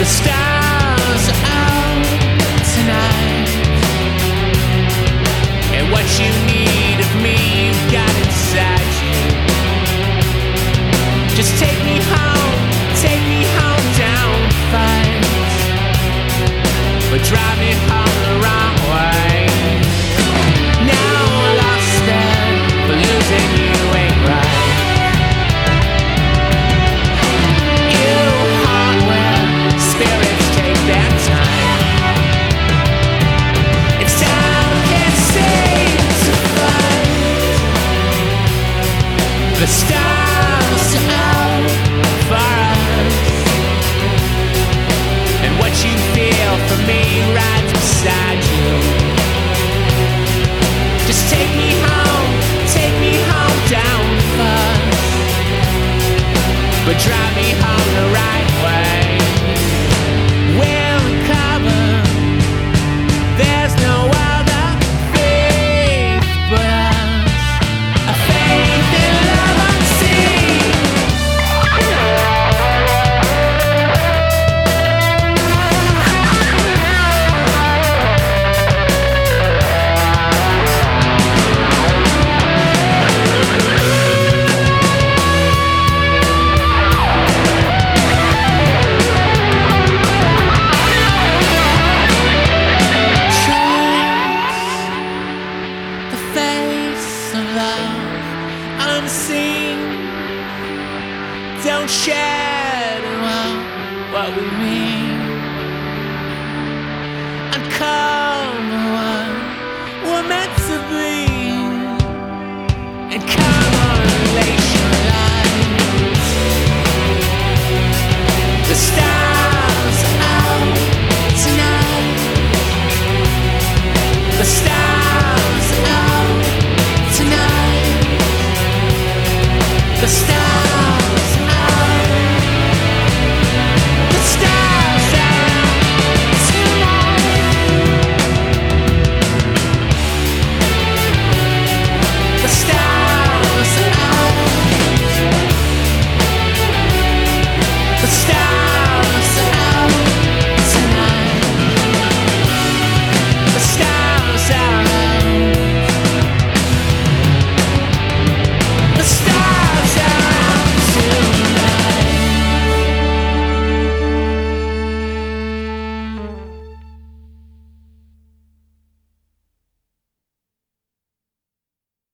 The stars are out tonight, and what you need of me you've got inside you. Just take me home down fight, but drive me home the wrong way. Now I'm lost there, but losing you ain't right. You haunt where spirits take their time. It's time can't seem to fight. The stars are out for us, and what you feel for me right beside you. Just take me home down fast, but drive me home the right way. We'll recover, there's no other faith but us, a faith in love unseen. Unseen, don't shadow what we mean, and come what we're meant to be, and come